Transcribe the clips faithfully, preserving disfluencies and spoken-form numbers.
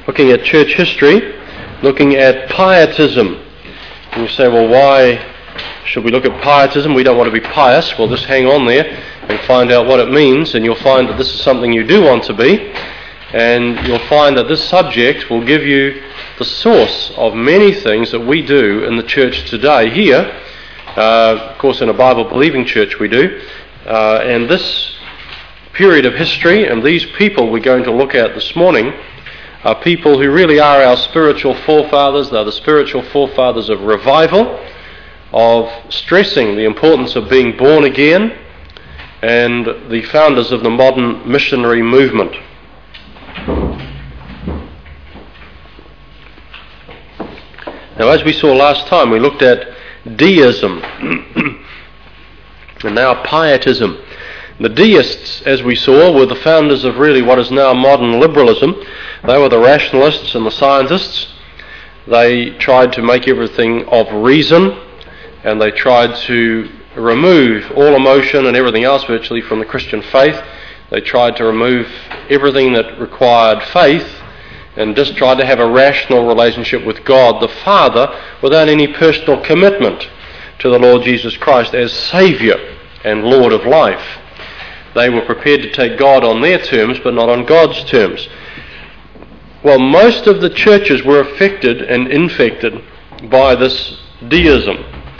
looking at church history, looking at pietism. And you say, well, why should we look at pietism? We don't want to be pious. Well, just hang on there and find out what it means, and you'll find that this is something you do want to be, and you'll find that this subject will give you the source of many things that we do in the church today here. Uh, of course, in a Bible-believing church we do. Uh, and this period of history and these people we're going to look at this morning are people who really are our spiritual forefathers. They're the spiritual forefathers of revival, of stressing the importance of being born again, and the founders of the modern missionary movement. Now, as we saw last time, we looked at deism and now pietism. The deists, as we saw, were the founders of really what is now modern liberalism. They were the rationalists and the scientists. They tried to make everything of reason, and they tried to remove all emotion and everything else virtually from the Christian faith. They tried to remove everything that required faith and just tried to have a rational relationship with God the Father without any personal commitment to the Lord Jesus Christ as Saviour and Lord of life. They were prepared to take God on their terms, but not on God's terms. Well, most of the churches were affected and infected by this deism.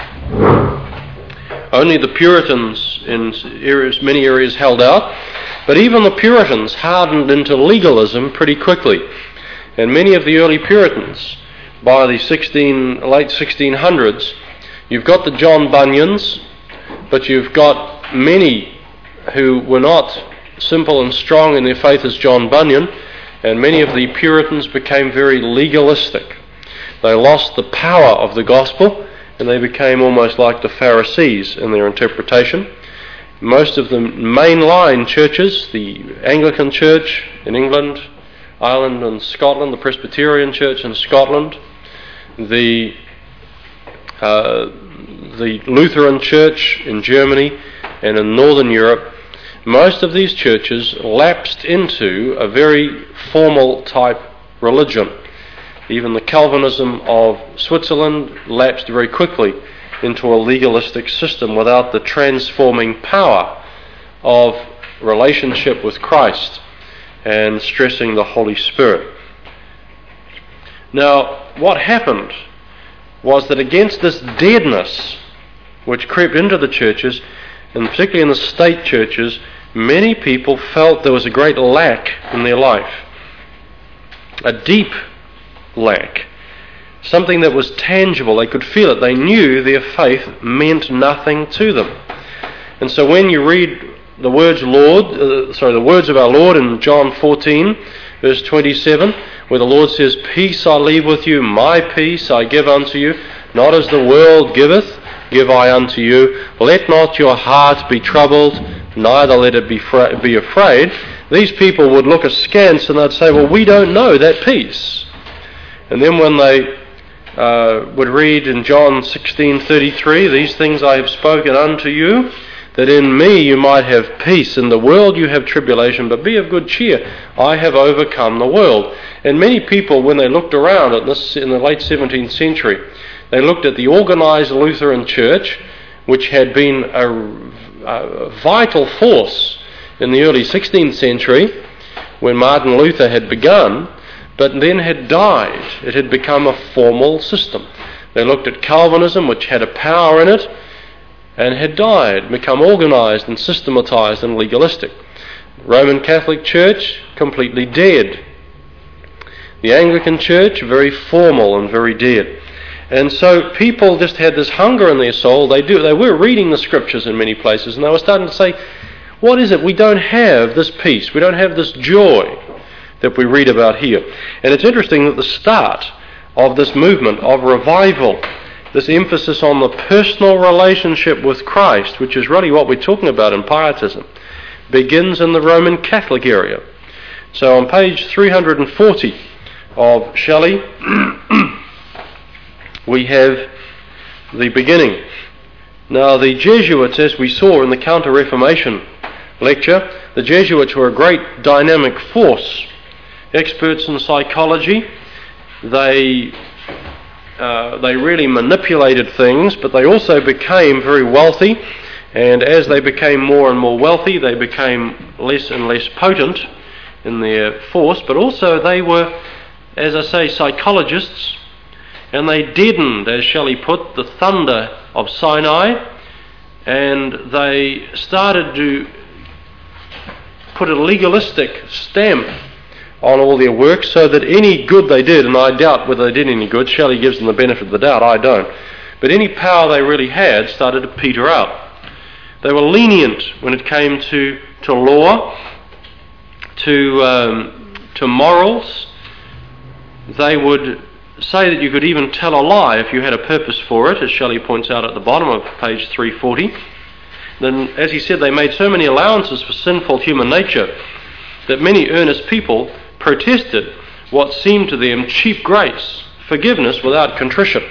Only the Puritans in areas, many areas held out, but even the Puritans hardened into legalism pretty quickly. And many of the early Puritans, by the sixteen, late sixteen hundreds, you've got the John Bunyans, but you've got many who were not simple and strong in their faith as John Bunyan, and many of the Puritans became very legalistic. They lost the power of the gospel, and they became almost like the Pharisees in their interpretation. Most of the mainline churches, the Anglican Church in England, Ireland and Scotland, the Presbyterian Church in Scotland, the uh, the Lutheran Church in Germany and in Northern Europe, most of these churches lapsed into a very formal type religion. Even the Calvinism of Switzerland lapsed very quickly into a legalistic system without the transforming power of relationship with Christ and stressing the Holy Spirit. Now, what happened was that against this deadness which crept into the churches, and particularly in the state churches, many people felt there was a great lack in their life. A deep lack. Something that was tangible. They could feel it. They knew their faith meant nothing to them. And so when you read the words Lord, uh, sorry, the words of our Lord in John fourteen, verse twenty-seven, where the Lord says, "Peace I leave with you, my peace I give unto you, not as the world giveth, give I unto you. Let not your heart be troubled, neither let it be, fra- be afraid." These people would look askance and they'd say, well, we don't know that peace. And then when they uh, would read in John sixteen thirty-three, "These things I have spoken unto you, that in me you might have peace. In the world you have tribulation, but be of good cheer. I have overcome the world." And many people, when they looked around at this in the late seventeenth century, they looked at the organized Lutheran Church, which had been a, a vital force in the early sixteenth century when Martin Luther had begun, but then had died. It had become a formal system. They looked at Calvinism, which had a power in it, and had died, become organized and systematized and legalistic. Roman Catholic Church, completely dead. The Anglican Church, very formal and very dead. And so people just had this hunger in their soul. They do. They were reading the scriptures in many places, and they were starting to say, what is it? We don't have this peace. We don't have this joy that we read about here. And it's interesting that the start of this movement of revival, this emphasis on the personal relationship with Christ, which is really what we're talking about in pietism, begins in the Roman Catholic area. So on page three hundred forty of Shelley, we have the beginning. Now the Jesuits, as we saw in the Counter-Reformation lecture, the Jesuits were a great dynamic force experts in psychology. They uh, they really manipulated things, but they also became very wealthy. And as they became more and more wealthy, they became less and less potent in their force. But also they were, as I say, psychologists, and they deadened, as Shelley put, the thunder of Sinai, and they started to put a legalistic stamp on all their work, so that any good they did, and I doubt whether they did any good, Shelley gives them the benefit of the doubt, I don't, but any power they really had started to peter out. They were lenient when it came to, to law, to, um, to morals. They would say that you could even tell a lie if you had a purpose for it, as Shelley points out at the bottom of page three forty. Then, as he said, they made so many allowances for sinful human nature that many earnest people protested what seemed to them cheap grace, forgiveness without contrition.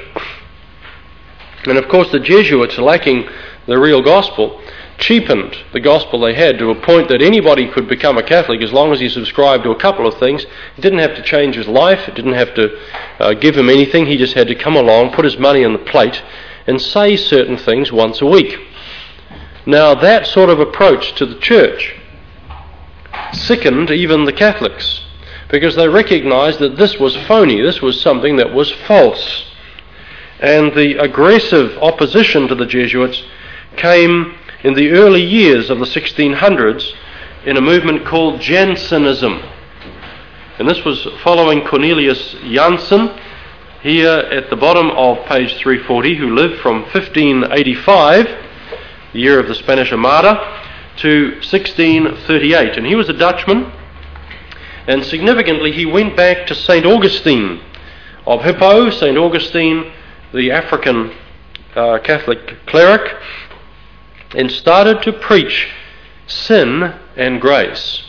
And of course the Jesuits, lacking the real gospel, cheapened the gospel they had to a point that anybody could become a Catholic as long as he subscribed to a couple of things. He didn't have to change his life, it didn't have to uh, give him anything, he just had to come along, put his money on the plate and say certain things once a week. Now that sort of approach to the church sickened even the Catholics, because they recognized that this was phony, this was something that was false. And the aggressive opposition to the Jesuits came in the early years of the sixteen hundreds in a movement called Jansenism. And this was following Cornelius Jansen, here at the bottom of page three forty, who lived from fifteen eighty-five, the year of the Spanish Armada, to sixteen thirty-eight. And he was a Dutchman, and significantly he went back to Saint Augustine of Hippo, Saint Augustine, the African uh, Catholic cleric, and started to preach sin and grace.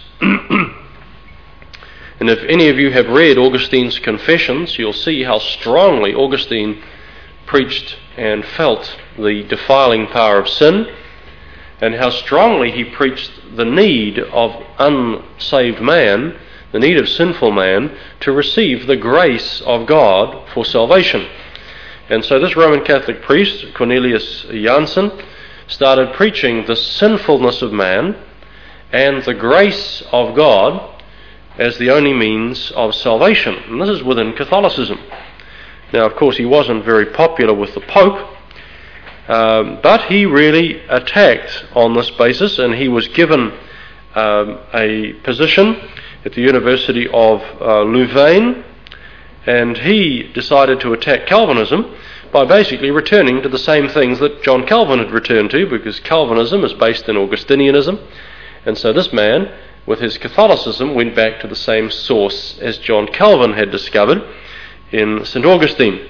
And if any of you have read Augustine's Confessions, you'll see how strongly Augustine preached and felt the defiling power of sin, and how strongly he preached the need of unsaved man, the need of sinful man, to receive the grace of God for salvation. And so this Roman Catholic priest, Cornelius Jansen, started preaching the sinfulness of man and the grace of God as the only means of salvation. And this is within Catholicism. Now, of course, he wasn't very popular with the Pope, um, but he really attacked on this basis, and he was given um, a position at the University of uh, Louvain, and he decided to attack Calvinism by basically returning to the same things that John Calvin had returned to, because Calvinism is based in Augustinianism. And so this man, with his Catholicism, went back to the same source as John Calvin had discovered in Saint Augustine.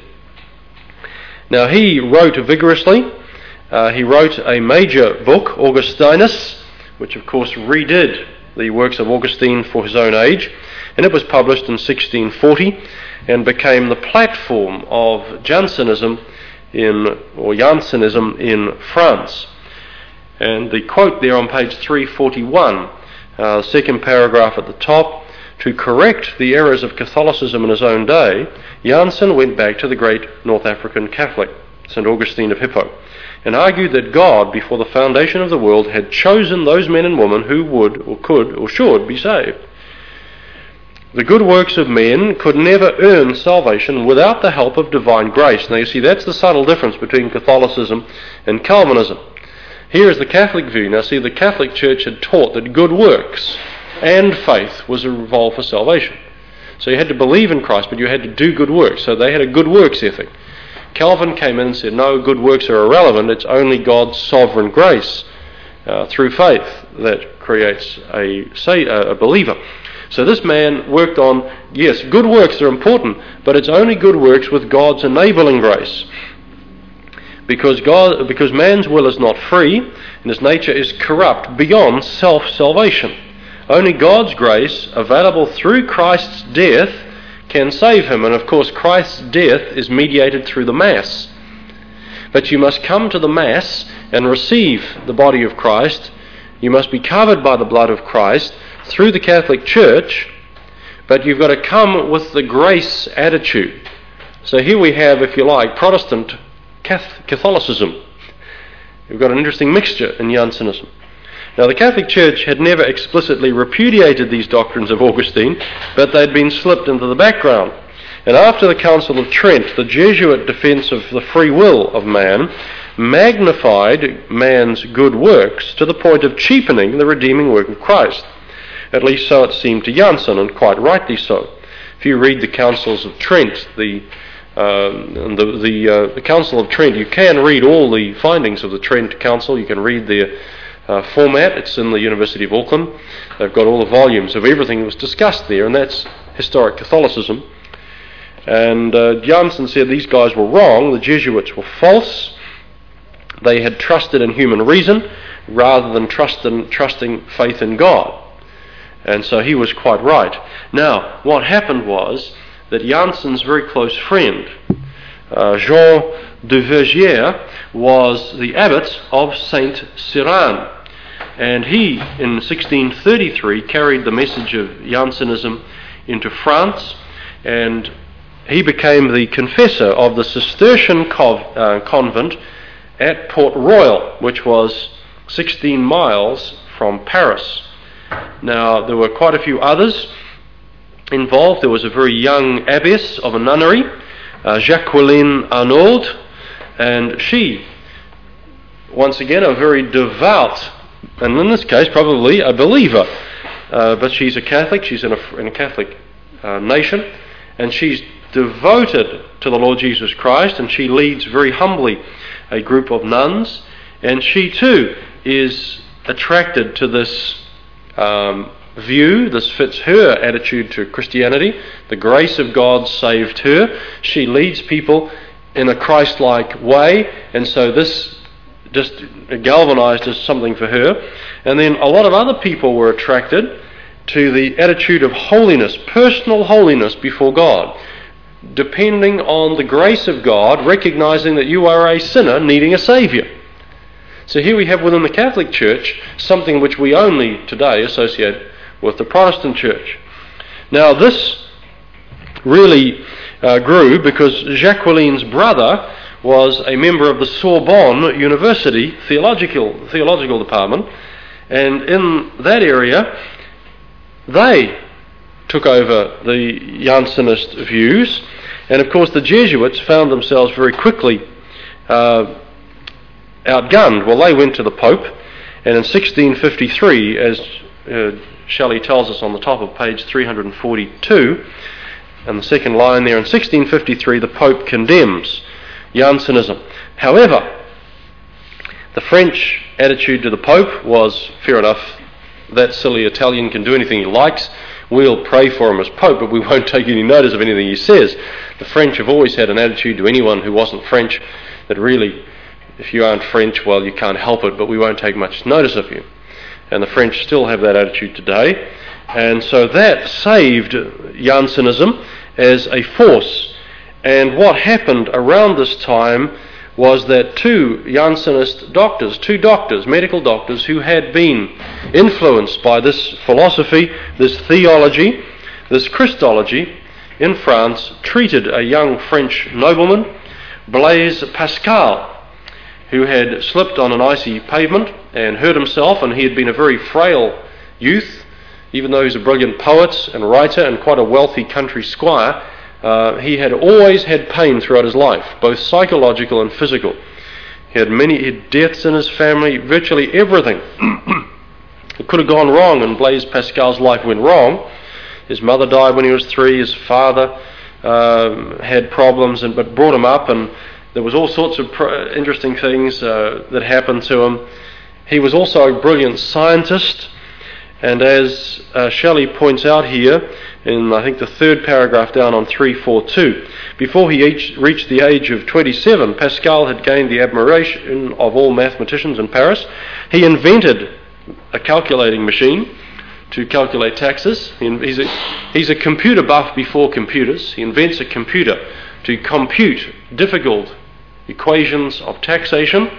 Now he wrote vigorously. Uh, he wrote a major book, Augustinus, which of course redid the works of Augustine for his own age, and it was published in sixteen forty and became the platform of Jansenism in, or Jansenism in France. And the quote there on page three forty-one, uh, second paragraph at the top, to correct the errors of Catholicism in his own day, Jansen went back to the great North African Catholic, Saint Augustine of Hippo, and argued that God, before the foundation of the world, had chosen those men and women who would, or could, or should be saved. The good works of men could never earn salvation without the help of divine grace. Now you see, that's the subtle difference between Catholicism and Calvinism. Here is the Catholic view. Now see, the Catholic Church had taught that good works and faith was involved for salvation. So you had to believe in Christ, but you had to do good works. So they had a good works ethic. Calvin came in and said, no, good works are irrelevant. It's only God's sovereign grace uh, through faith that creates a, say, a believer. So this man worked on, yes, good works are important, but it's only good works with God's enabling grace. Because God, because man's will is not free, and his nature is corrupt beyond self-salvation. Only God's grace, available through Christ's death, can save him. And of course, Christ's death is mediated through the Mass. But you must come to the Mass and receive the body of Christ. You must be covered by the blood of Christ through the Catholic Church but you've got to come with the grace attitude. So here we have, if you like, Protestant Catholicism. You've got an interesting mixture in Jansenism. Now, the Catholic Church had never explicitly repudiated these doctrines of Augustine, but they'd been slipped into the background. And after the Council of Trent, the Jesuit defence of the free will of man magnified man's good works to the point of cheapening the redeeming work of Christ. At least so it seemed to Jansen, and quite rightly so. If you read the Councils of Trent, the uh, the the, uh, the Council of Trent, you can read all the findings of the Trent Council. You can read their uh, format. It's in the University of Auckland. They've got all the volumes of everything that was discussed there, and that's historic Catholicism. And uh, Jansen said these guys were wrong. The Jesuits were false. They had trusted in human reason rather than trust in, trusting faith in God. And so he was quite right. Now, what happened was that Jansen's very close friend, uh, Jean de Vergières, was the abbot of Saint Cyran. And he, in sixteen thirty-three, carried the message of Jansenism into France, and he became the confessor of the Cistercian cov- uh, convent at Port Royal, which was sixteen miles from Paris. Now, there were quite a few others involved. There was a very young abbess of a nunnery, uh, Jacqueline Arnauld, and she, once again, a very devout, and in this case probably a believer, uh, but she's a Catholic, she's in a, in a Catholic uh, nation, and she's devoted to the Lord Jesus Christ, and she leads very humbly a group of nuns, and she too is attracted to this um, view. This fits her attitude to Christianity. The grace of God saved her. She leads people in a Christ-like way, and so this just galvanized as something for her. And then a lot of other people were attracted to the attitude of holiness, personal holiness before God, depending on the grace of God, recognizing that you are a sinner needing a Saviour. So here we have within the Catholic Church something which we only today associate with the Protestant Church. Now this really uh, grew because Jacqueline's brother was a member of the Sorbonne University theological theological department, and in that area they took over the Jansenist views, and of course the Jesuits found themselves very quickly uh, outgunned. Well, they went to the Pope, and in sixteen fifty-three, as uh, Shelley tells us on the top of page three hundred forty-two, and the second line there, in sixteen fifty-three the Pope condemns Jansenism. However, the French attitude to the Pope was, fair enough, that silly Italian can do anything he likes, we'll pray for him as Pope, but we won't take any notice of anything he says. The French have always had an attitude to anyone who wasn't French that really, if you aren't French, well, you can't help it, but we won't take much notice of you. And the French still have that attitude today. And so that saved Jansenism as a force. And what happened around this time was that two Jansenist doctors, two doctors, medical doctors, who had been influenced by this philosophy, this theology, this Christology in France, treated a young French nobleman, Blaise Pascal, who had slipped on an icy pavement and hurt himself, and he had been a very frail youth, even though he was a brilliant poet and writer and quite a wealthy country squire. Uh, he had always had pain throughout his life, both psychological and physical. He had many he had deaths in his family, virtually everything. It could have gone wrong, and Blaise Pascal's life went wrong. His mother died when he was three, his father uh, had problems, and but brought him up, and there was all sorts of pro- interesting things uh, that happened to him. He was also a brilliant scientist, and as uh, Shelley points out here, in I think the third paragraph down on three forty-two, before he each reached the age of twenty-seven, Pascal had gained the admiration of all mathematicians in Paris. He invented a calculating machine to calculate taxes. He's a, he's a computer buff before computers. He invents a computer to compute difficult equations of taxation.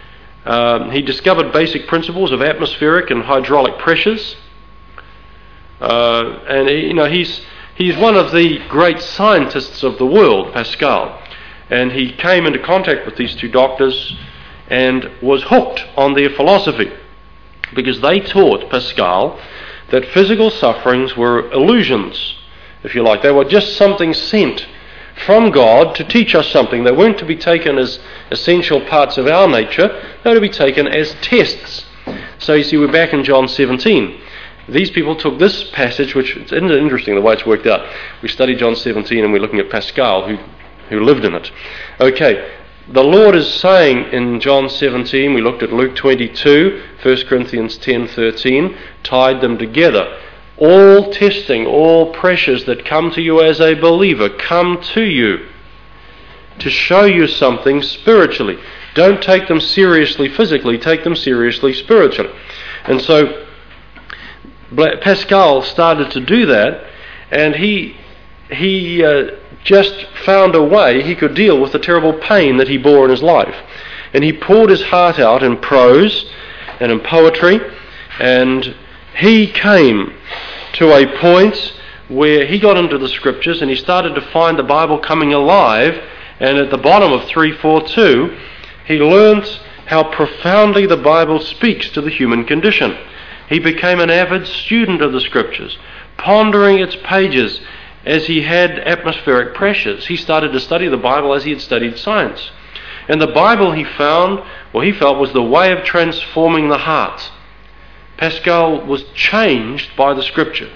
Um, he discovered basic principles of atmospheric and hydraulic pressures. Uh, and he, you know he's He's one of the great scientists of the world, Pascal. And he came into contact with these two doctors and was hooked on their philosophy, because they taught Pascal that physical sufferings were illusions, if you like. They were just something sent from God to teach us something. They weren't to be taken as essential parts of our nature. They were to be taken as tests. So you see, we're back in John seventeen. These people took this passage, which is interesting the way it's worked out. We studied John seventeen and we're looking at Pascal, who, who lived in it. Okay, the Lord is saying in John seventeen, we looked at Luke twenty-two, First Corinthians ten thirteen, tied them together. All testing, all pressures that come to you as a believer come to you to show you something spiritually. Don't take them seriously physically, take them seriously spiritually. And so Pascal started to do that, and he he uh, just found a way he could deal with the terrible pain that he bore in his life. And he poured his heart out in prose and in poetry, and he came to a point where he got into the scriptures and he started to find the Bible coming alive, and at the bottom of three forty-two he learnt how profoundly the Bible speaks to the human condition. He became an avid student of the scriptures, pondering its pages as he had atmospheric pressures. He started to study the Bible as he had studied science. And the Bible, he found, well, he felt, was the way of transforming the heart. Pascal was changed by the scripture.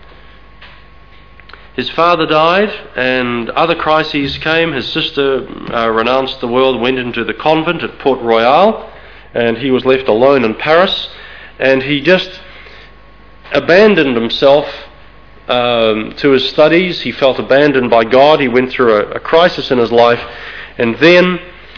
His father died and other crises came. His sister uh, renounced the world, went into the convent at Port Royal, and he was left alone in Paris. And he just abandoned himself um, to his studies. He felt abandoned by God. He went through a, a crisis in his life. And then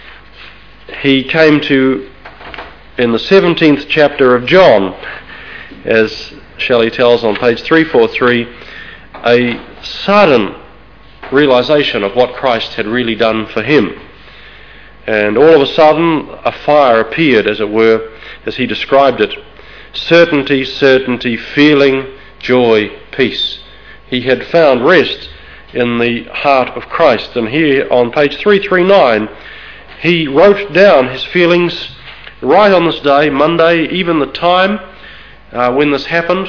he came to, in the seventeenth chapter of John, as Shelley tells on page three forty-three, a sudden realization of what Christ had really done for him. And all of a sudden a fire appeared, as it were, as he described it. Certainty, certainty, feeling, joy, peace. He had found rest in the heart of Christ. And here on page three thirty-nine, he wrote down his feelings right on this day, Monday, even the time uh, when this happened.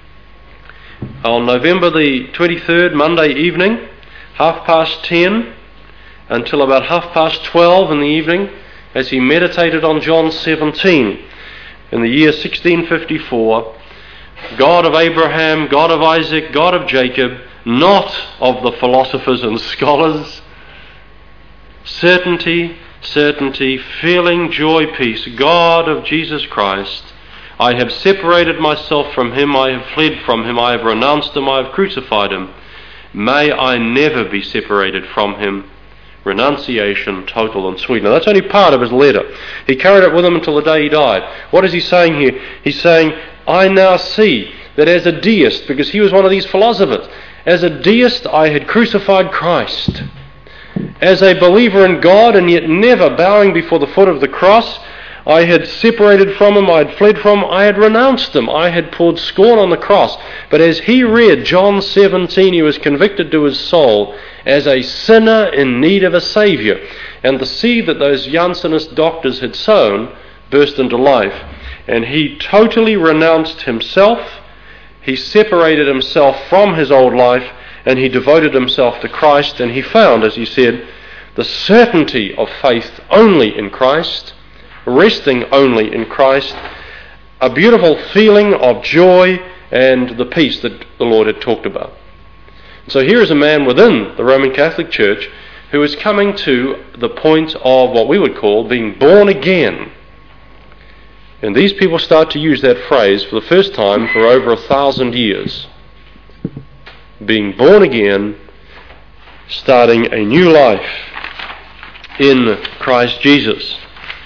On November the twenty-third, Monday evening, half past ten, until about half past twelve in the evening, as he meditated on John seventeen. In the year sixteen fifty-four, God of Abraham, God of Isaac, God of Jacob, not of the philosophers and scholars. Certainty, certainty, feeling, joy, peace. God of Jesus Christ, I have separated myself from him, I have fled from him, I have renounced him, I have crucified him. May I never be separated from him. Renunciation, total and sweet. Now that's only part of his letter. He carried it with him until the day he died. What is he saying here? He's saying, I now see that as a deist, because he was one of these philosophers, as a deist I had crucified Christ. As a believer in God and yet never bowing before the foot of the cross, I had separated from him, I had fled from him, I had renounced him, I had poured scorn on the cross. But as he read John seventeen, he was convicted to his soul as a sinner in need of a Saviour. And the seed that those Jansenist doctors had sown burst into life. And he totally renounced himself, he separated himself from his old life, and he devoted himself to Christ, and he found, as he said, the certainty of faith only in Christ, resting only in Christ, a beautiful feeling of joy and the peace that the Lord had talked about. So here is a man within the Roman Catholic Church who is coming to the point of what we would call being born again. And these people start to use that phrase for the first time for over a thousand years. Being born again, starting a new life in Christ Jesus.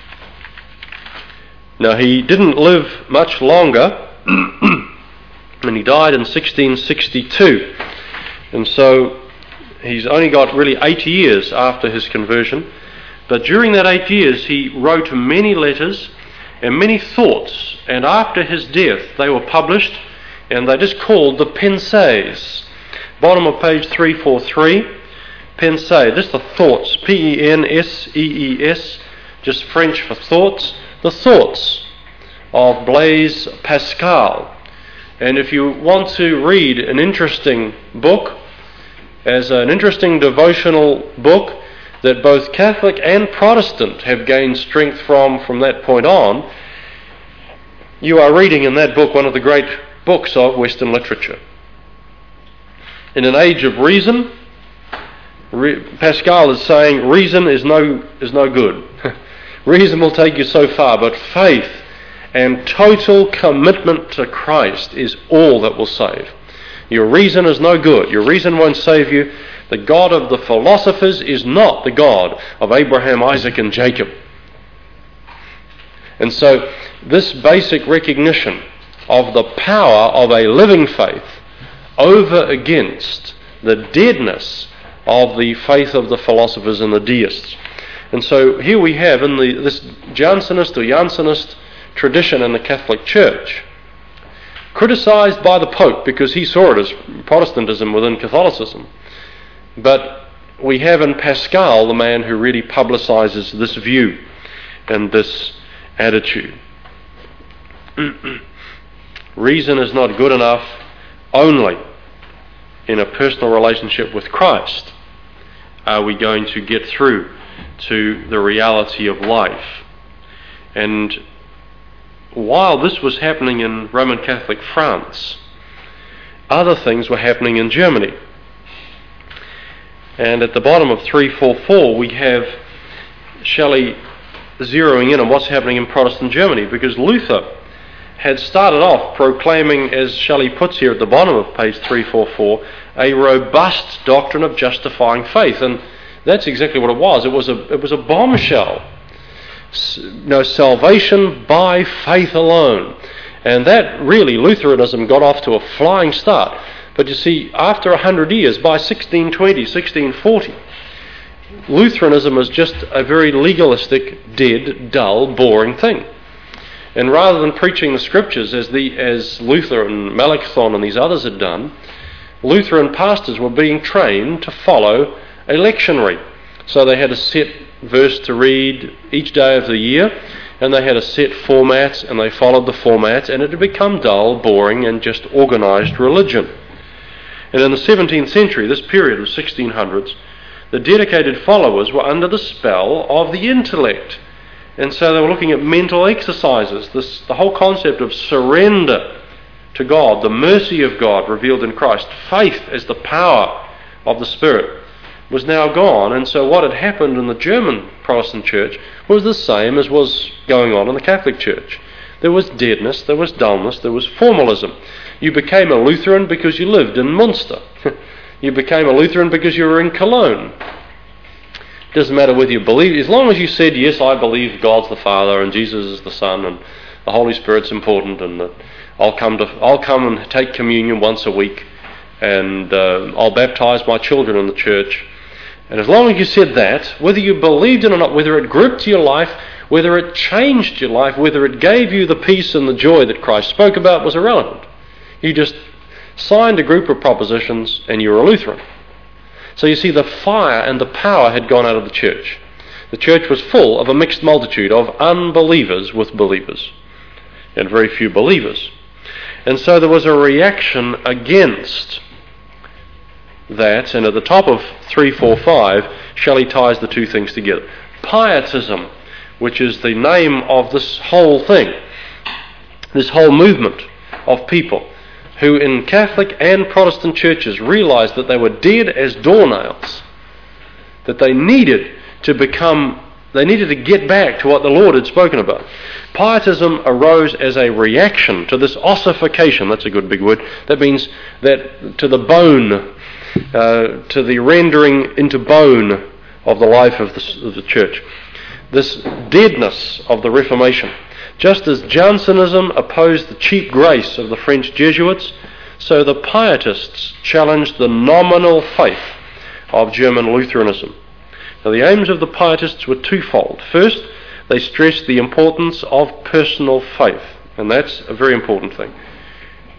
Now, he didn't live much longer, and he died in sixteen sixty-two. And so he's only got really eight years after his conversion. But during that eight years, he wrote many letters and many thoughts. And after his death, they were published, and they're just called the Pensées. Bottom of page three forty-three, pensée, just the thoughts, P E N S E E S, just French for thoughts, the thoughts of Blaise Pascal. And if you want to read an interesting book, as an interesting devotional book that both Catholic and Protestant have gained strength from from that point on, you are reading in that book one of the great books of Western literature. In an age of reason, Re- Pascal is saying reason is no is no good. Reason will take you so far, but faith and total commitment to Christ is all that will save. Your reason is no good. Your reason won't save you. The God of the philosophers is not the God of Abraham, Isaac, and Jacob. And so this basic recognition of the power of a living faith over against the deadness of the faith of the philosophers and the deists. And so here we have in the, this Jansenist or Jansenist tradition in the Catholic Church, criticized by the Pope because he saw it as Protestantism within Catholicism. But we have in Pascal the man who really publicizes this view and this attitude. Reason is not good enough. Only in a personal relationship with Christ are we going to get through to the reality of life. And while this was happening in Roman Catholic France, other things were happening in Germany. And at the bottom of three forty-four we have Shelley zeroing in on what's happening in Protestant Germany, because Luther had started off proclaiming, as Shelley puts here at the bottom of page three forty-four, a robust doctrine of justifying faith. And that's exactly what it was. It was a, it was a bombshell. No, salvation by faith alone. And that really, Lutheranism got off to a flying start. But you see, after a hundred years, by sixteen twenty, sixteen forty, Lutheranism was just a very legalistic, dead, dull, boring thing. And rather than preaching the scriptures as the as Luther and Melanchthon and these others had done, Lutheran pastors were being trained to follow a lectionary. So they had a set verse to read each day of the year, and they had a set format, and they followed the format, and it had become dull, boring, and just organised religion. And in the seventeenth century, this period of sixteen hundreds, the dedicated followers were under the spell of the intellect. And so they were looking at mental exercises, this, the whole concept of surrender to God, the mercy of God revealed in Christ, faith as the power of the Spirit, was now gone. And so what had happened in the German Protestant church was the same as was going on in the Catholic Church. There was deadness, there was dullness, there was formalism. You became a Lutheran because you lived in Munster. You became a Lutheran because you were in Cologne. It doesn't matter whether you believe, as long as you said, yes, I believe God's the Father and Jesus is the Son and the Holy Spirit's important, and that I'll come to I'll come and take communion once a week, and uh, I'll baptize my children in the church. And as long as you said that, whether you believed it or not, whether it gripped your life, whether it changed your life, whether it gave you the peace and the joy that Christ spoke about, was irrelevant. You just signed a group of propositions and you were a Lutheran. So you see, the fire and the power had gone out of the church. The church was full of a mixed multitude of unbelievers with believers, and very few believers. And so there was a reaction against that, and at the top of three forty-five, Shelley ties the two things together. Pietism, which is the name of this whole thing, this whole movement of people who in Catholic and Protestant churches realized that they were dead as doornails, that they needed to become, they needed to get back to what the Lord had spoken about. Pietism arose as a reaction to this ossification, that's a good big word, that means that to the bone, uh, to the rendering into bone of the life of the, of the church. This deadness of the Reformation. Just as Jansenism opposed the cheap grace of the French Jesuits, so the Pietists challenged the nominal faith of German Lutheranism. Now, the aims of the Pietists were twofold. First, they stressed the importance of personal faith, and that's a very important thing.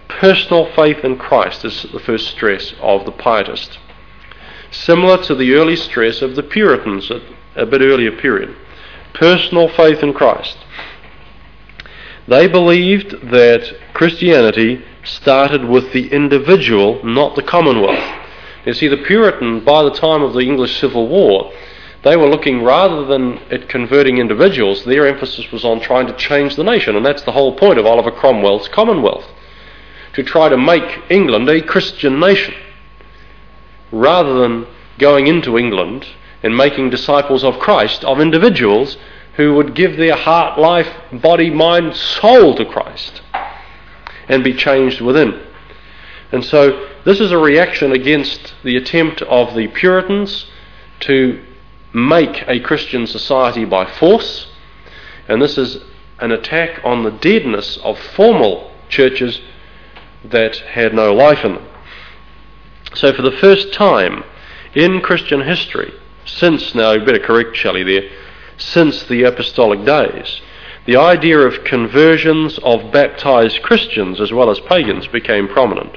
personal faith in Christ is the first stress of the pietist. Similar to the early stress of the Puritans at a bit earlier period. Personal faith in Christ. They believed that Christianity started with the individual, not the commonwealth. You see, the Puritan, by the time of the English Civil War, they were looking, rather than at converting individuals, their emphasis was on trying to change the nation, and that's the whole point of Oliver Cromwell's Commonwealth, to try to make England a Christian nation, rather than going into England and making disciples of Christ, of individuals who would give their heart, life, body, mind, soul to Christ and be changed within. And so this is a reaction against the attempt of the Puritans to make a Christian society by force, and this is an attack on the deadness of formal churches that had no life in them. So for the first time in Christian history, since, now you better correct Shelley there, since the apostolic days, the idea of conversions of baptized Christians as well as pagans became prominent.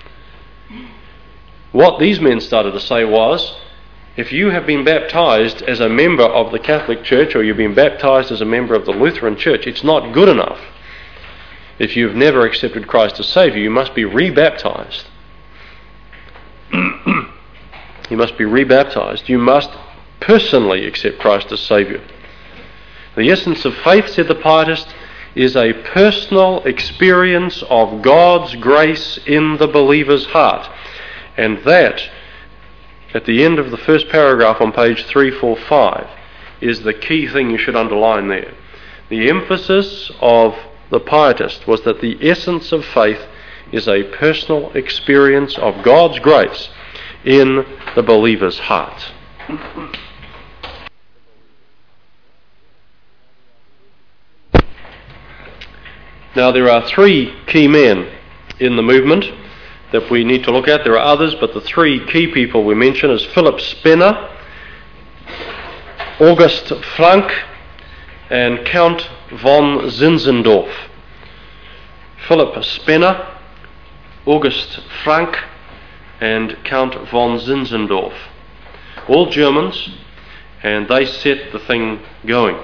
What these men started to say was, if you have been baptized as a member of the Catholic Church, or you've been baptized as a member of the Lutheran Church, it's not good enough. If you've never accepted Christ as Saviour, you must be rebaptized. You must be rebaptized. You must personally accept Christ as Saviour. The essence of faith, said the pietist, is a personal experience of God's grace in the believer's heart. And that, at the end of the first paragraph on page three forty-five, is the key thing you should underline there. The emphasis of the pietist was that the essence of faith is a personal experience of God's grace in the believer's heart. Now there are three key men in the movement that we need to look at. There are others, but the three key people we mention is Philip Spener, August Frank, and Count von Zinzendorf. Philip Spener, August Frank, and Count von Zinzendorf. All Germans, and they set the thing going.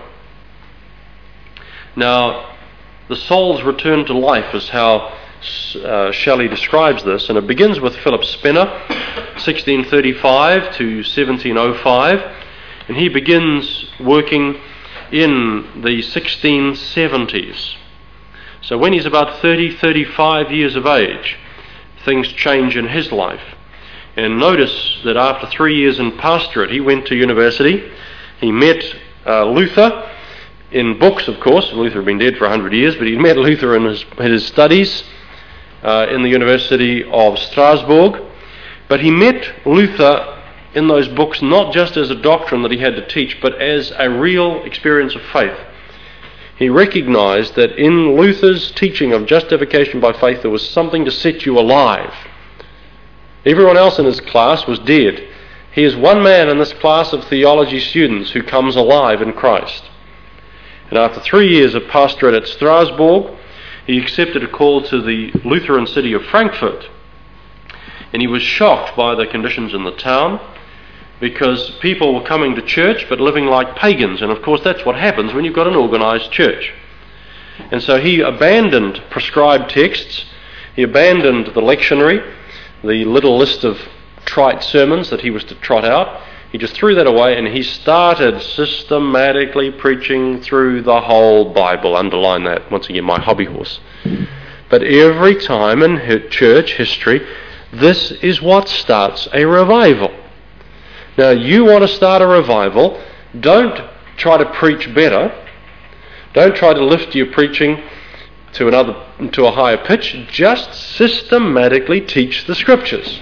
Now, the soul's return to life is how uh, Shelley describes this, and it begins with Philip Spener, sixteen thirty-five to seventeen oh five, and he begins working in the sixteen seventies. So when he's about thirty, thirty-five years of age, things change in his life. And notice that after three years in pastorate, he went to university. He met uh, Luther in books, of course. Luther had been dead for a hundred years, but he met Luther in his, in his studies uh, in the University of Strasbourg. But he met Luther in those books not just as a doctrine that he had to teach, but as a real experience of faith. He recognized that in Luther's teaching of justification by faith there was something to set you alive. Everyone else in his class was dead. He is one man in this class of theology students who comes alive in Christ. And after three years of pastorate at Strasbourg, he accepted a call to the Lutheran city of Frankfurt. And he was shocked by the conditions in the town, because people were coming to church but living like pagans. And of course that's what happens when you've got an organised church. And so he abandoned prescribed texts, he abandoned the lectionary, the little list of trite sermons that he was to trot out. He just threw that away, and he started systematically preaching through the whole Bible. Underline that, once again, my hobby horse. But every time in church history, this is what starts a revival. Now, you want to start a revival, don't try to preach better. Don't try to lift your preaching to another to a higher pitch. Just systematically teach the Scriptures.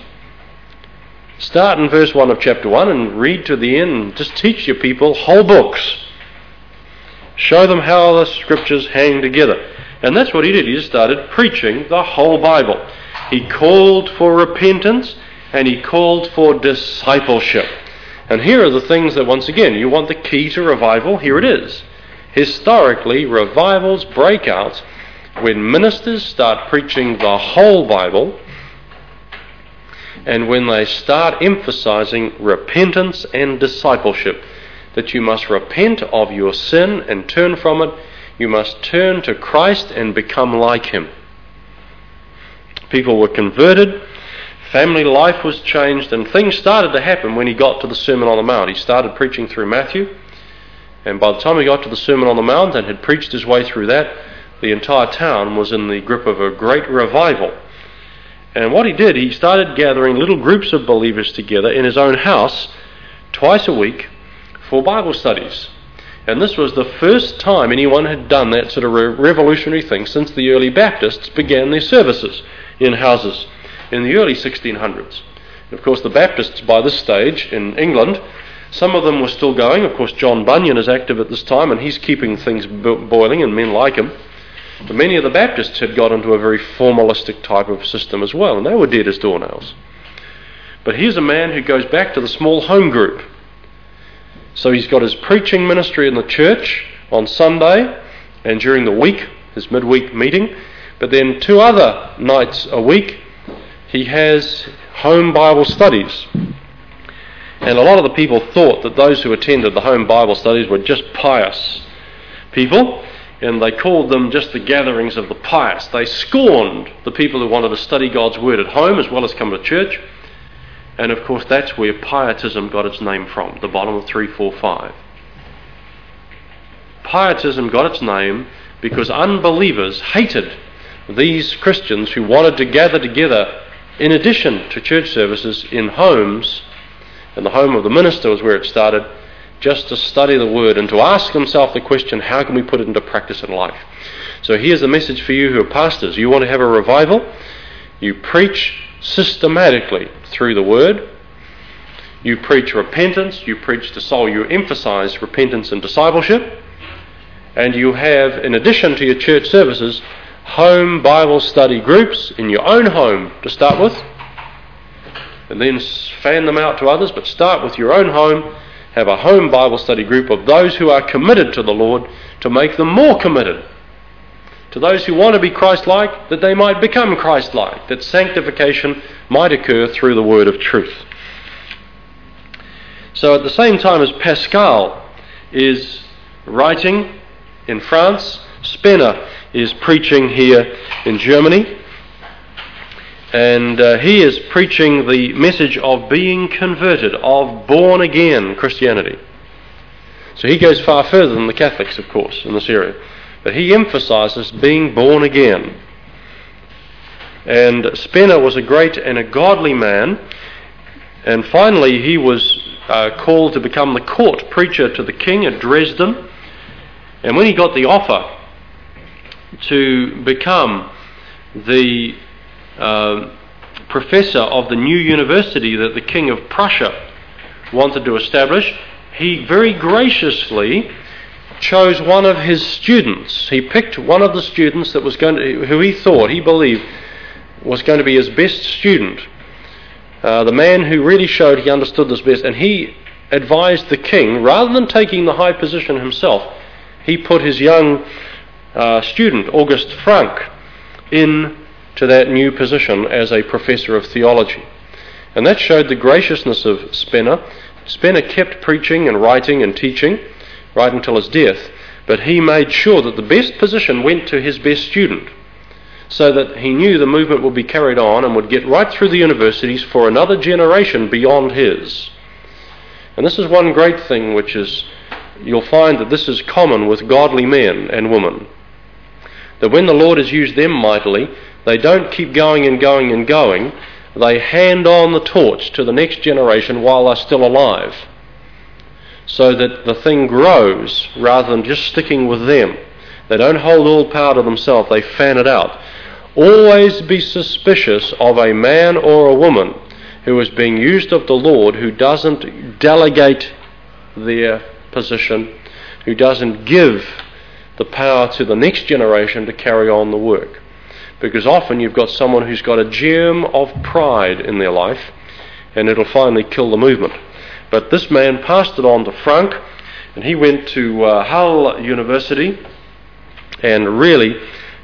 Start in verse one of chapter one and read to the end, and just teach your people whole books. Show them how the Scriptures hang together. And that's what he did. He just started preaching the whole Bible. He called for repentance, and he called for discipleship. And here are the things that, once again, you want the key to revival. Here it is. Historically, revivals break out when ministers start preaching the whole Bible, and when they start emphasizing repentance and discipleship, that you must repent of your sin and turn from it. You must turn to Christ and become like Him. People were converted, family life was changed, and things started to happen when he got to the Sermon on the Mount. He started preaching through Matthew, and by the time he got to the Sermon on the Mount and had preached his way through that, the entire town was in the grip of a great revival. And what he did, he started gathering little groups of believers together in his own house twice a week for Bible studies. And this was the first time anyone had done that sort of re- revolutionary thing since the early Baptists began their services in houses in the early sixteen hundreds. And of course, the Baptists by this stage in England, some of them were still going. Of course, John Bunyan is active at this time, and he's keeping things bo- boiling, and men like him. But many of the Baptists had got into a very formalistic type of system as well, and they were dead as doornails. But here's a man who goes back to the small home group. So he's got his preaching ministry in the church on Sunday and during the week, his midweek meeting. But then two other nights a week, he has home Bible studies. And a lot of the people thought that those who attended the home Bible studies were just pious people, and they called them just the gatherings of the pious. They scorned the people who wanted to study God's Word at home as well as come to church. And of course that's where pietism got its name from, the bottom of three four five. Pietism got its name because unbelievers hated these Christians who wanted to gather together in addition to church services in homes, and the home of the minister was where it started, just to study the Word and to ask themselves the question, how can we put it into practice in life? So here's a message for you who are pastors. You want to have a revival? You preach systematically through the Word. You preach repentance. You preach the soul. You emphasize repentance and discipleship. And you have, in addition to your church services, home Bible study groups in your own home to start with, and then fan them out to others, but start with your own home. Have a home Bible study group of those who are committed to the Lord to make them more committed. To those who want to be Christ-like, that they might become Christ-like, that sanctification might occur through the word of truth. So at the same time as Pascal is writing in France, Spener is preaching here in Germany, and uh, he is preaching the message of being converted, of born-again Christianity. So he goes far further than the Catholics, of course, in this area. But he emphasizes being born again. And Spener was a great and a godly man, and finally he was uh, called to become the court preacher to the king at Dresden. And when he got the offer to become the uh, professor of the new university that the king of Prussia wanted to establish, he very graciously chose one of his students. He picked one of the students that was going to, who he thought, he believed, was going to be his best student. Uh, the man who really showed he understood this best, and he advised the king, rather than taking the high position himself, he put his young uh, student, August Frank, in to that new position as a professor of theology. And that showed the graciousness of Spener. Spener kept preaching and writing and teaching right until his death, but he made sure that the best position went to his best student, so that he knew the movement would be carried on and would get right through the universities for another generation beyond his. And this is one great thing which is, you'll find that this is common with godly men and women, that when the Lord has used them mightily, they don't keep going and going and going. They hand on the torch to the next generation while they're still alive, so that the thing grows rather than just sticking with them. They don't hold all power to themselves, they fan it out. Always be suspicious of a man or a woman who is being used of the Lord, who doesn't delegate their position, who doesn't give the power to the next generation to carry on the work. Because often you've got someone who's got a germ of pride in their life, and it'll finally kill the movement. But this man passed it on to Frank, and he went to uh, Hull University, and really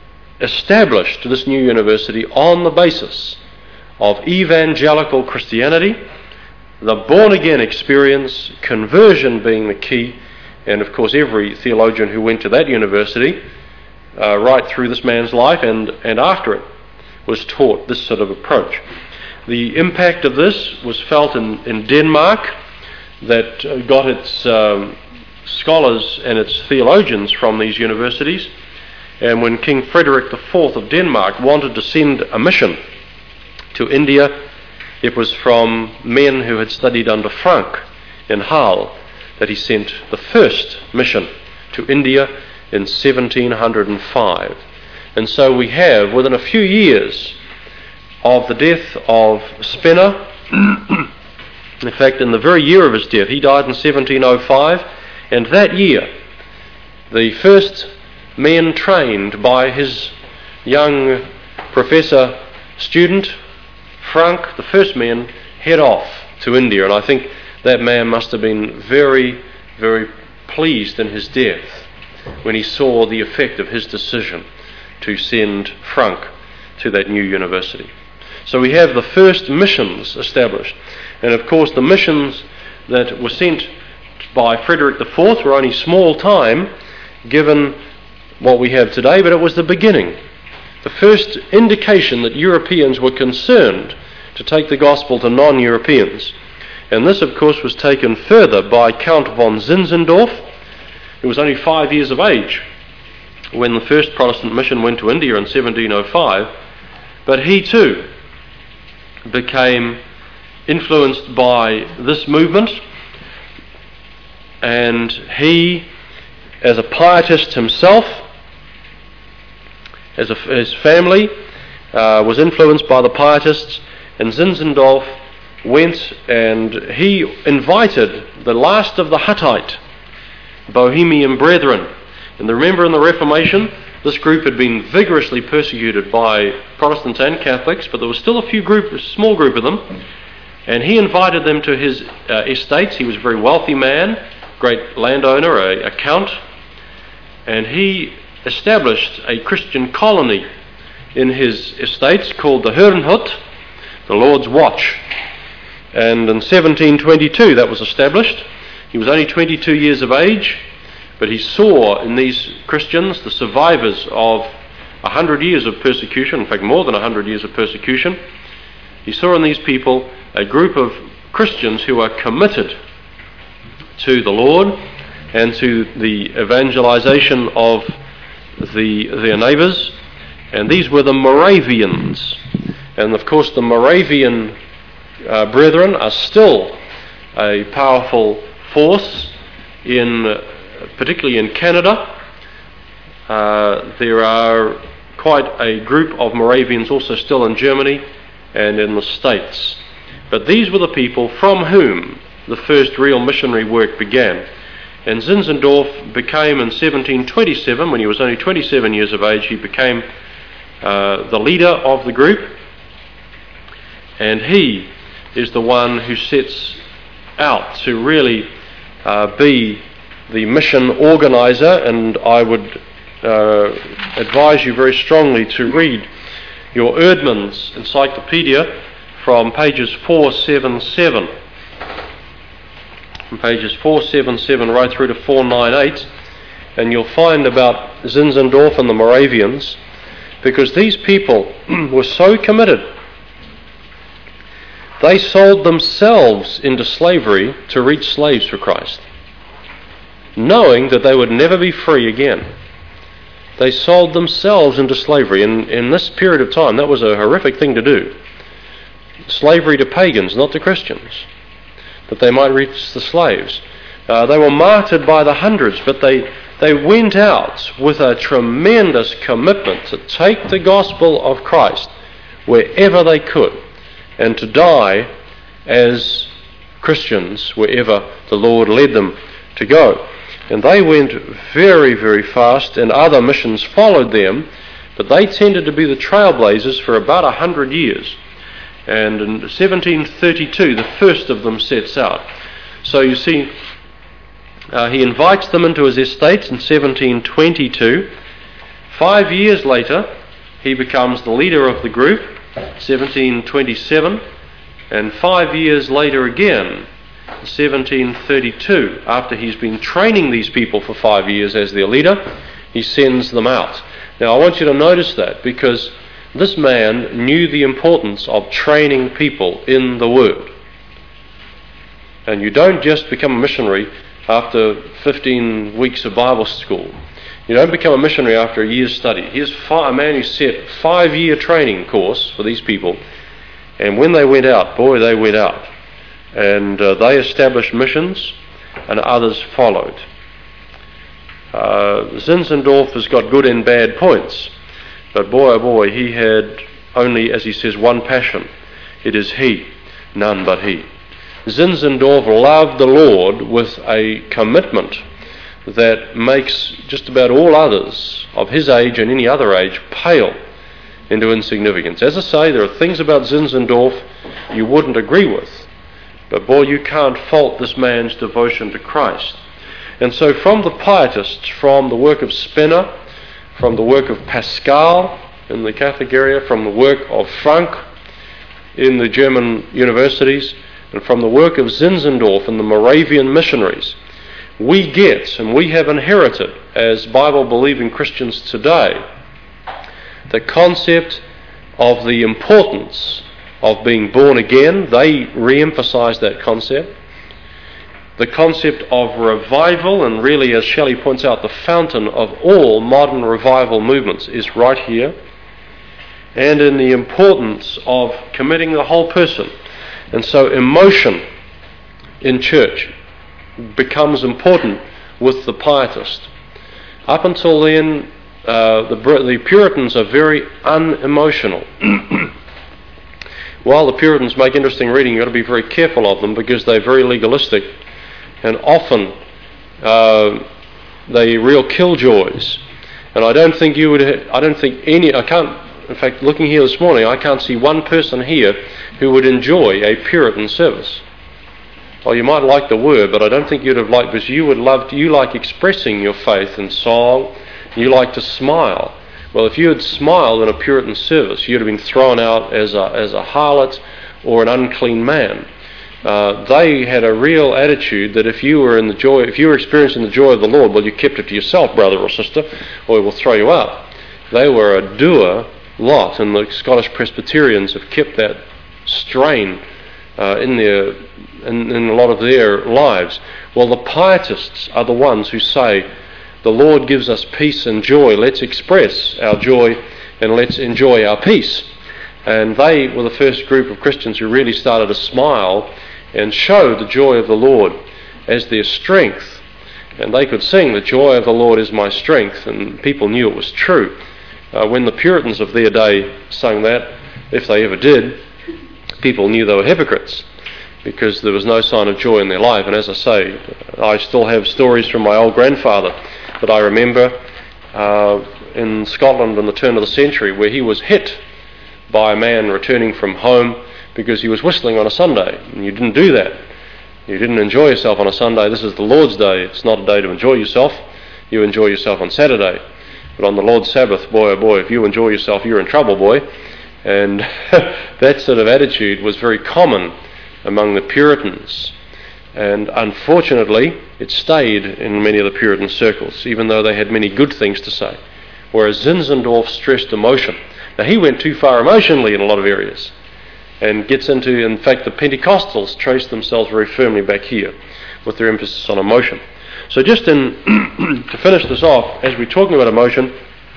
established this new university on the basis of evangelical Christianity, the born-again experience, conversion being the key, and of course every theologian who went to that university uh, right through this man's life and, and after it was taught this sort of approach. The impact of this was felt in, in Denmark, that uh, got its um, scholars and its theologians from these universities. And when King Frederick the Fourth of Denmark wanted to send a mission to India, it was from men who had studied under Frank in Hull that he sent the first mission to India in seventeen oh five. And so we have, within a few years of the death of Spener, in fact, in the very year of his death, he died in seventeen oh five, and that year, the first men trained by his young professor student, Frank, the first men, head off to India. And I think that man must have been very, very pleased in his death when he saw the effect of his decision to send Frank to that new university. So we have the first missions established. And of course the missions that were sent by Frederick the Fourth were only small time given what we have today, but it was the beginning. The first indication that Europeans were concerned to take the gospel to non-Europeans. And this of course was taken further by Count von Zinzendorf, who was only five years of age when the first Protestant mission went to India in seventeen oh five, but he too became influenced by this movement, and he, as a pietist himself, as a, his family uh, was influenced by the pietists, and Zinzendorf went and he invited the last of the Huttite Bohemian Brethren. And remember, in the Reformation, this group had been vigorously persecuted by Protestants and Catholics, but there was still a few group, a small group of them, and he invited them to his uh, estates. He was a very wealthy man, great landowner, a, a count, and he established a Christian colony in his estates called the Herrenhut, the Lord's Watch. And in seventeen twenty-two that was established. He was only twenty-two years of age, but he saw in these Christians the survivors of a hundred years of persecution, in fact more than a hundred years of persecution. He saw in these people a group of Christians who are committed to the Lord and to the evangelization of the, their neighbours, and these were the Moravians. And of course the Moravian uh, brethren are still a powerful force in, uh, particularly in Canada. Uh, there are quite a group of Moravians also still in Germany and in the States. But these were the people from whom the first real missionary work began. And Zinzendorf became, in seventeen twenty-seven, when he was only twenty-seven years of age, he became uh, the leader of the group. And he is the one who sets out to really uh, be the mission organizer. And I would uh, advise you very strongly to read your Erdmann's Encyclopedia from pages four seventy-seven. From pages four seventy-seven right through to four ninety-eight, and you'll find about Zinzendorf and the Moravians, because these people were so committed. They sold themselves into slavery to reach slaves for Christ, knowing that they would never be free again. They sold themselves into slavery. In, in this period of time, that was a horrific thing to do. Slavery to pagans, not to Christians, that they might reach the slaves. Uh, they were martyred by the hundreds, but they, they went out with a tremendous commitment to take the gospel of Christ wherever they could, and to die as Christians wherever the Lord led them to go. And they went very, very fast, and other missions followed them, but they tended to be the trailblazers for about a hundred years. And in seventeen thirty-two, the first of them sets out. So you see, uh, he invites them into his estates in seventeen twenty-two. Five years later, he becomes the leader of the group, seventeen twenty-seven, and five years later again, seventeen thirty-two, after he's been training these people for five years as their leader, he sends them out. Now I want you to notice that, because this man knew the importance of training people in the Word. And you don't just become a missionary after fifteen weeks of Bible school. You don't become a missionary after a year's study. Here's a man who set a five-year training course for these people, and when they went out, boy, they went out. And uh, they established missions, and others followed. Uh, Zinzendorf has got good and bad points, but boy, oh boy, he had only, as he says, one passion. It is he, none but he. Zinzendorf loved the Lord with a commitment that makes just about all others of his age and any other age pale into insignificance. As I say, there are things about Zinzendorf you wouldn't agree with, but boy, you can't fault this man's devotion to Christ. And so from the pietists, from the work of Spener, from the work of Pascal in the Catholic area, from the work of Frank in the German universities, and from the work of Zinzendorf and the Moravian missionaries, we get, and we have inherited as Bible-believing Christians today, the concept of the importance of being born again. They re-emphasize that concept. The concept of revival, and really, as Shelley points out, the fountain of all modern revival movements is right here. And in the importance of committing the whole person. And so emotion in church becomes important with the pietist. Up until then, uh, the, the Puritans are very unemotional. While the Puritans make interesting reading, you've got to be very careful of them, because they're very legalistic, and often uh, they real killjoys. And I don't think you would. I don't think any. I can't. In fact, looking here this morning, I can't see one person here who would enjoy a Puritan service. Well, you might like the word, but I don't think you'd have liked, because you would love to, you like expressing your faith in song, you like to smile. Well, if you had smiled in a Puritan service, you'd have been thrown out as a, as a harlot or an unclean man. Uh, they had a real attitude that if you were in the joy, if you were experiencing the joy of the Lord, well, you kept it to yourself, brother or sister, or it will throw you out. They were a doer lot, and the Scottish Presbyterians have kept that strain uh, in their in, in a lot of their lives. Well, the pietists are the ones who say, the Lord gives us peace and joy, let's express our joy and let's enjoy our peace. And they were the first group of Christians who really started to smile and show the joy of the Lord as their strength. And they could sing, the joy of the Lord is my strength, and people knew it was true. Uh, when the Puritans of their day sung that, if they ever did, people knew they were hypocrites, because there was no sign of joy in their life. And as I say, I still have stories from my old grandfather that I remember uh, in Scotland in the turn of the century, where he was hit by a man returning from home because he was whistling on a Sunday. And you didn't do that. You didn't enjoy yourself on a Sunday. This is the Lord's Day. It's not a day to enjoy yourself. You enjoy yourself on Saturday. But on the Lord's Sabbath, boy oh boy, if you enjoy yourself, you're in trouble, boy. And that sort of attitude was very common among the Puritans. And unfortunately, it stayed in many of the Puritan circles, even though they had many good things to say. Whereas Zinzendorf stressed emotion. Now, he went too far emotionally in a lot of areas, and gets into, in fact, the Pentecostals trace themselves very firmly back here with their emphasis on emotion. So just in to finish this off, as we're talking about emotion,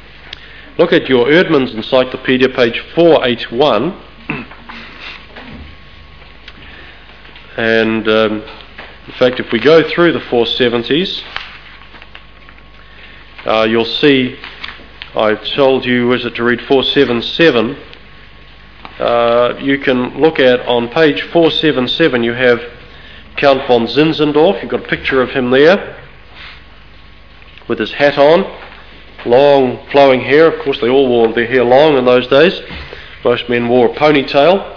look at your Erdman's Encyclopedia, page four eighty-one. And um, in fact, if we go through the four seventies, uh, you'll see, I've told you, is it to read four seventy-seven? Uh, you can look at, on page four seventy-seven, you have Count von Zinzendorf. You've got a picture of him there with his hat on, long flowing hair. Of course, they all wore their hair long in those days. Most men wore a ponytail.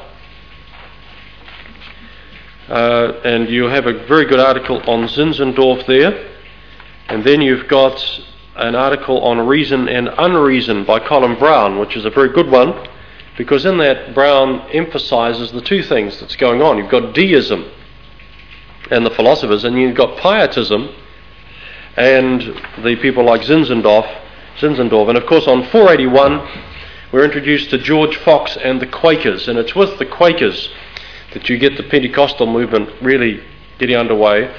Uh, and you have a very good article on Zinzendorf there. And then you've got an article on Reason and Unreason by Colin Brown, which is a very good one, because in that Brown emphasises the two things that's going on. You've got deism and the philosophers, and you've got pietism and the people like Zinzendorf, Zinzendorf. And of course on four eighty-one we're introduced to George Fox and the Quakers, and it's with the Quakers that you get the Pentecostal movement really getting underway.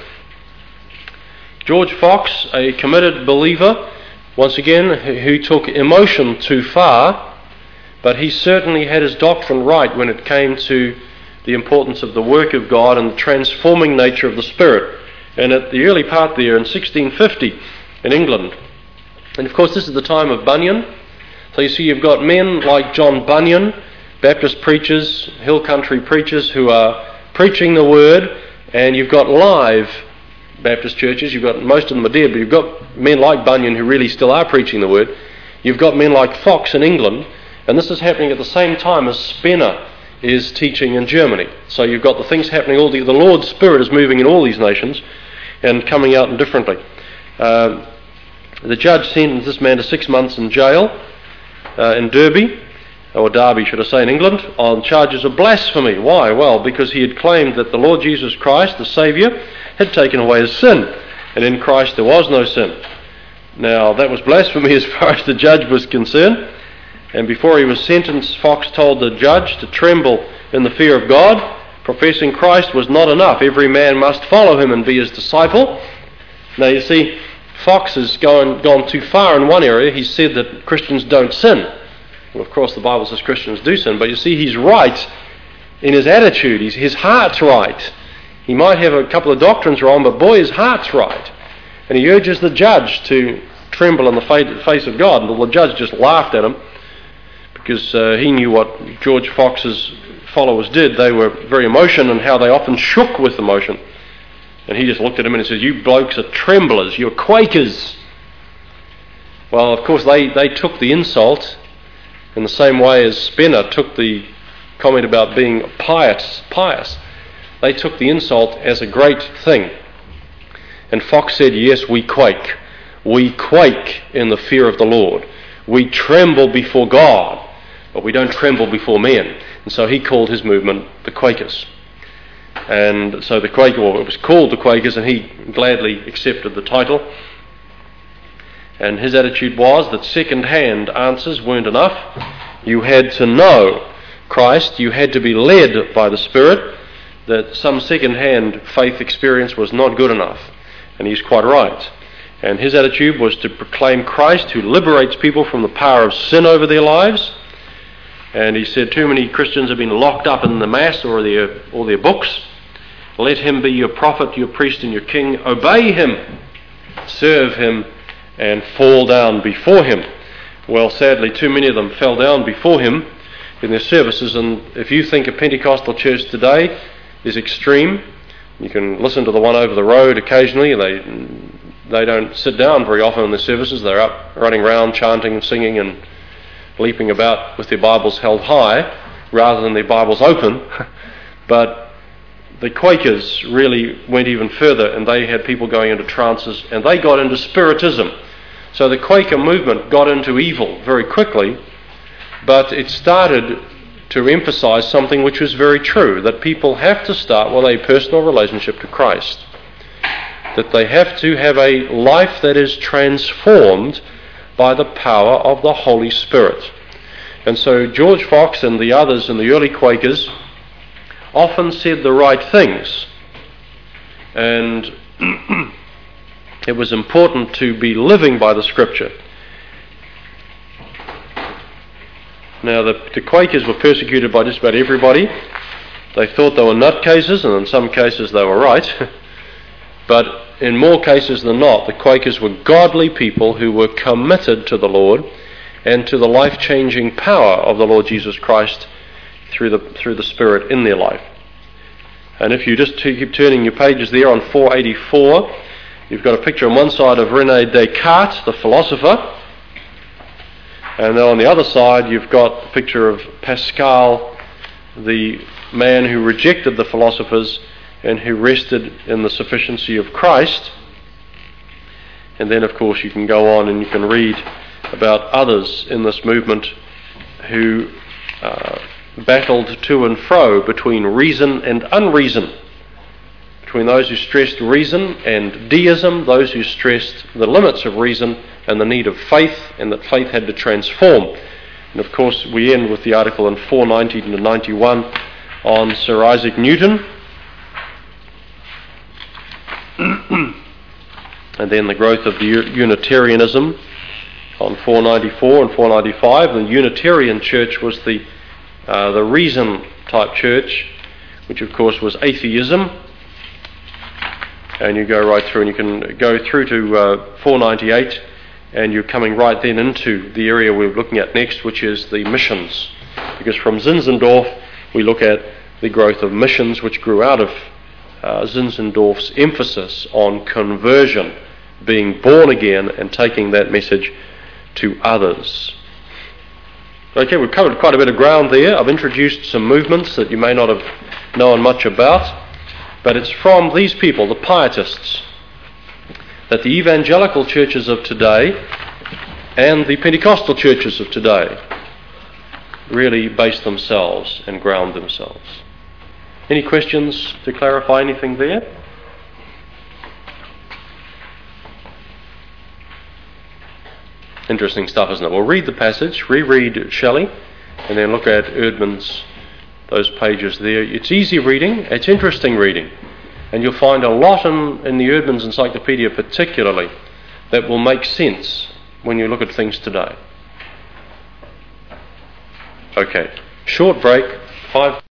George Fox, a committed believer, once again, who took emotion too far, but he certainly had his doctrine right when it came to the importance of the work of God and the transforming nature of the Spirit. And at the early part there in sixteen fifty in England, and of course this is the time of Bunyan, so you see you've got men like John Bunyan, Baptist preachers, hill country preachers who are preaching the Word, and you've got live Baptist churches. You've got, most of them are dead, but you've got men like Bunyan who really still are preaching the Word. You've got men like Fox in England, and this is happening at the same time as Spener is teaching in Germany. So you've got the things happening, all the, the Lord's Spirit is moving in all these nations and coming out differently. Uh, the judge sentenced this man to six months in jail uh, in Derby, or Derby should I say, in England, on charges of blasphemy. Why? Well, because he had claimed that the Lord Jesus Christ, the Saviour, had taken away his sin, and in Christ there was no sin. Now, that was blasphemy as far as the judge was concerned, and before he was sentenced, Fox told the judge to tremble in the fear of God. Professing Christ was not enough. Every man must follow him and be his disciple. Now, you see, Fox has gone, gone too far in one area. He said that Christians don't sin. Well, of course, the Bible says Christians do sin, but you see, he's right in his attitude. He's, his heart's right. He might have a couple of doctrines wrong, but boy, his heart's right. And he urges the judge to tremble in the face of God. And the judge just laughed at him because uh, he knew what George Fox's followers did. They were very emotional and how they often shook with emotion. And he just looked at him and he says, "You blokes are tremblers, you're Quakers." Well, of course, they, they took the insult in the same way as Spener took the comment about being pious. pious. They took the insult as a great thing. And Fox said, "Yes, we quake. We quake in the fear of the Lord. We tremble before God, but we don't tremble before men." And so he called his movement the Quakers. And so the Quaker, or it was called the Quakers, and he gladly accepted the title. And his attitude was that second-hand answers weren't enough. You had to know Christ. You had to be led by the Spirit. That some second-hand faith experience was not good enough. And he's quite right. And his attitude was to proclaim Christ, who liberates people from the power of sin over their lives. And he said, too many Christians have been locked up in the Mass or their, or their books. Let him be your prophet, your priest, and your king. Obey him, serve him, and fall down before him. Well, sadly, too many of them fell down before him in their services. And if you think a Pentecostal church today is extreme, you can listen to the one over the road occasionally. They they don't sit down very often in their services. They're up running around, chanting and singing and leaping about with their Bibles held high rather than their Bibles open. But the Quakers really went even further, and they had people going into trances, and they got into Spiritism. So the Quaker movement got into evil very quickly, but it started to emphasize something which was very true, that people have to start with a personal relationship to Christ, that they have to have a life that is transformed by the power of the Holy Spirit. And so George Fox and the others in the early Quakers often said the right things, and it was important to be living by the Scripture. Now, the, the Quakers were persecuted by just about everybody. They thought they were nutcases, and in some cases they were right. But in more cases than not, the Quakers were godly people who were committed to the Lord and to the life-changing power of the Lord Jesus Christ through the through the Spirit in their life. And if you just keep turning your pages there on four eighty-four, you've got a picture on one side of René Descartes, the philosopher, and then on the other side you've got a picture of Pascal, the man who rejected the philosophers and who rested in the sufficiency of Christ. And then, of course, you can go on and you can read about others in this movement who uh, battled to and fro between reason and unreason, between those who stressed reason and deism, those who stressed the limits of reason and the need of faith, and that faith had to transform. And of course, we end with the article in four ninety to ninety-one on Sir Isaac Newton, and then the growth of the Unitarianism on four ninety-four and four ninety-five. The Unitarian church was the uh, the reason type church, which of course was atheism. And you go right through, and you can go through to uh, four ninety-eight, and you're coming right then into the area we're looking at next, which is the missions. Because from Zinzendorf we look at the growth of missions, which grew out of uh, Zinzendorf's emphasis on conversion, being born again and taking that message to others. Okay, we've covered quite a bit of ground there. I've introduced some movements that you may not have known much about, but it's from these people, the Pietists, that the evangelical churches of today and the Pentecostal churches of today really base themselves and ground themselves. Any questions to clarify anything there? Interesting stuff, isn't it? We'll read the passage, reread Shelley, and then look at Erdman's, those pages there. It's easy reading, it's interesting reading, and you'll find a lot in, in the Erdman's Encyclopedia particularly that will make sense when you look at things today. Okay, short break, five